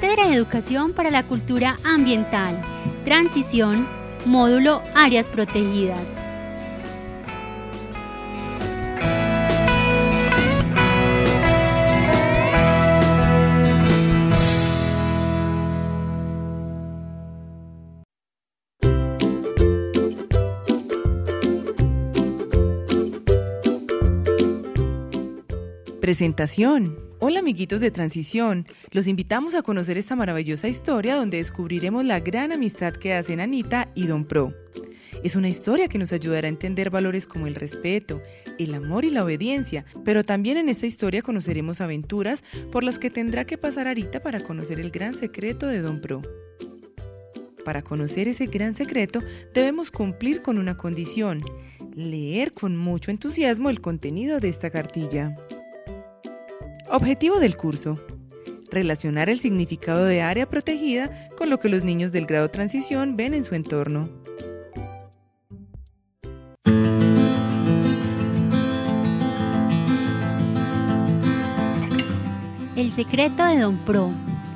Cátedra de Educación para la Cultura Ambiental. Transición, módulo Áreas Protegidas. Presentación. Hola amiguitos de Transición, los invitamos a conocer esta maravillosa historia donde descubriremos la gran amistad que hacen Anita y Don Pro. Es una historia que nos ayudará a entender valores como el respeto, el amor y la obediencia, pero también en esta historia conoceremos aventuras por las que tendrá que pasar Anita para conocer el gran secreto de Don Pro. Para conocer ese gran secreto debemos cumplir con una condición: leer con mucho entusiasmo el contenido de esta cartilla. Objetivo del curso: relacionar el significado de área protegida con lo que los niños del grado Transición ven en su entorno. El secreto de Don Pro.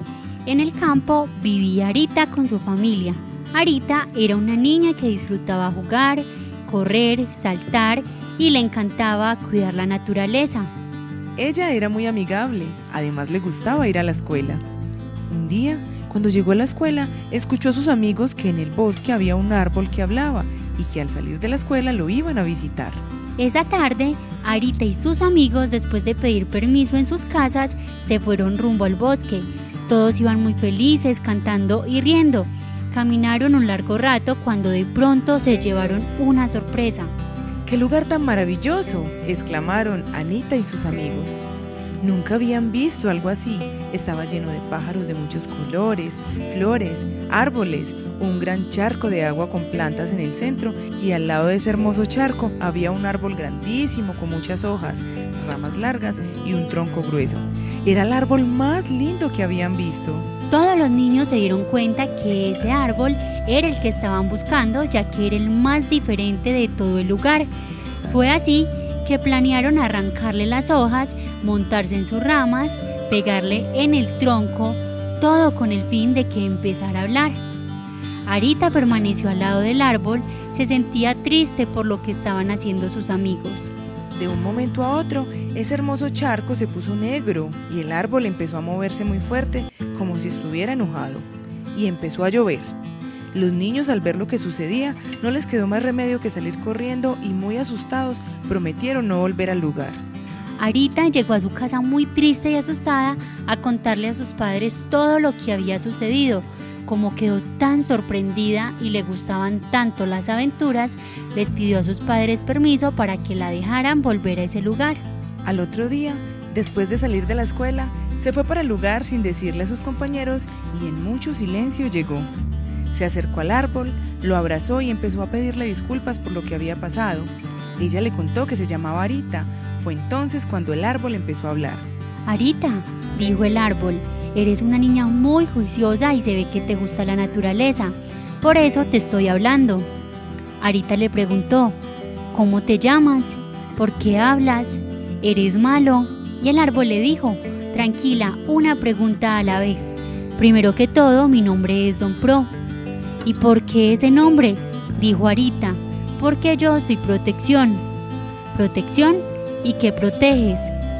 En el campo vivía Arita con su familia. Arita era una niña que disfrutaba jugar, correr, saltar y le encantaba cuidar la naturaleza. Ella era muy amigable, además le gustaba ir a la escuela. Un día, cuando llegó a la escuela, escuchó a sus amigos que en el bosque había un árbol que hablaba y que al salir de la escuela lo iban a visitar. Esa tarde, Arita y sus amigos, después de pedir permiso en sus casas, se fueron rumbo al bosque. Todos iban muy felices, cantando y riendo. Caminaron un largo rato cuando de pronto se llevaron una sorpresa. ¡Qué lugar tan maravilloso!, exclamaron Anita y sus amigos. Nunca habían visto algo así. Estaba lleno de pájaros de muchos colores, flores, árboles, un gran charco de agua con plantas en el centro, y al lado de ese hermoso charco había un árbol grandísimo con muchas hojas, ramas largas y un tronco grueso. Era el árbol más lindo que habían visto. Todos los niños se dieron cuenta que ese árbol era el que estaban buscando, ya que era el más diferente de todo el lugar. Fue así que planearon arrancarle las hojas, montarse en sus ramas, pegarle en el tronco, todo con el fin de que empezara a hablar. Arita permaneció al lado del árbol, se sentía triste por lo que estaban haciendo sus amigos. De un momento a otro, ese hermoso charco se puso negro y el árbol empezó a moverse muy fuerte, como si estuviera enojado, y empezó a llover. Los niños, al ver lo que sucedía, no les quedó más remedio que salir corriendo y, muy asustados, prometieron no volver al lugar. Arita llegó a su casa muy triste y asustada a contarle a sus padres todo lo que había sucedido. Como quedó tan sorprendida y le gustaban tanto las aventuras, les pidió a sus padres permiso para que la dejaran volver a ese lugar. Al otro día, después de salir de la escuela, se fue para el lugar sin decirle a sus compañeros y en mucho silencio llegó. Se acercó al árbol, lo abrazó y empezó a pedirle disculpas por lo que había pasado. Ella le contó que se llamaba Arita. Fue entonces cuando el árbol empezó a hablar. Arita, dijo el árbol, eres una niña muy juiciosa y se ve que te gusta la naturaleza. Por eso te estoy hablando. Arita le preguntó, ¿cómo te llamas? ¿Por qué hablas? ¿Eres malo? Y el árbol le dijo, tranquila, una pregunta a la vez. Primero que todo, mi nombre es Don Pro. ¿Y por qué ese nombre? Dijo Arita, porque yo soy protección. ¿Protección? ¿Y qué proteges?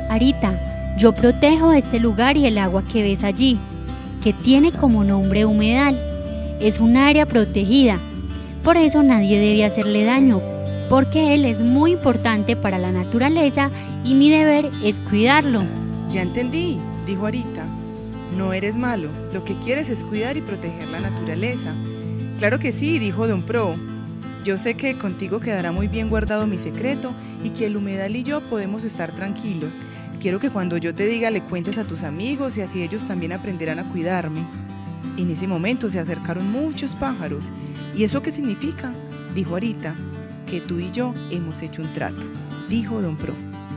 Arita, yo protejo este lugar y el agua que ves allí, que tiene como nombre humedal. Es un área protegida, por eso nadie debe hacerle daño, porque él es muy importante para la naturaleza y mi deber es cuidarlo. Ya entendí, dijo Arita. No eres malo, lo que quieres es cuidar y proteger la naturaleza. Claro que sí, dijo Don Pro. Yo sé que contigo quedará muy bien guardado mi secreto y que el humedal y yo podemos estar tranquilos. Quiero que cuando yo te diga le cuentes a tus amigos y así ellos también aprenderán a cuidarme. En ese momento se acercaron muchos pájaros. ¿Y eso qué significa?, dijo Arita. Que tú y yo hemos hecho un trato, dijo Don Pro.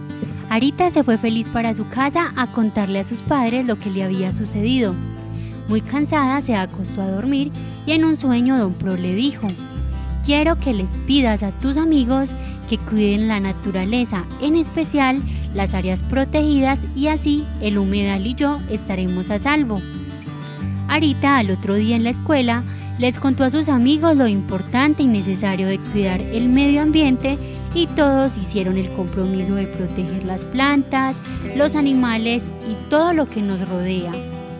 Arita se fue feliz para su casa a contarle a sus padres lo que le había sucedido. Muy cansada se acostó a dormir y en un sueño Don Pro le dijo: quiero que les pidas a tus amigos que cuiden la naturaleza, en especial las áreas protegidas, y así el humedal y yo estaremos a salvo. Arita, al otro día en la escuela, les contó a sus amigos lo importante y necesario de cuidar el medio ambiente y todos hicieron el compromiso de proteger las plantas, los animales y todo lo que nos rodea.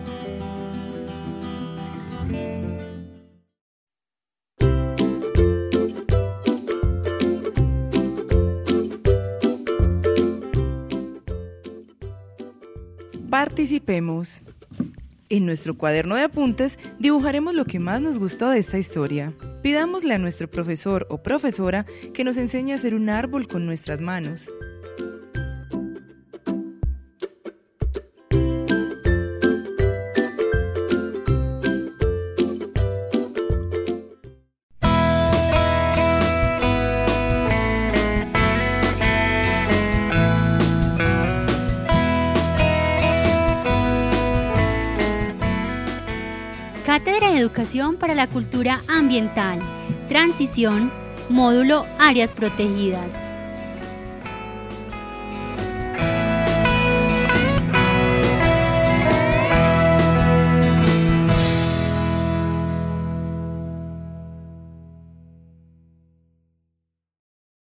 Participemos. En nuestro cuaderno de apuntes dibujaremos lo que más nos gustó de esta historia. Pidámosle a nuestro profesor o profesora que nos enseñe a hacer un árbol con nuestras manos. Cátedra de Educación para la Cultura Ambiental. Transición. Módulo Áreas Protegidas.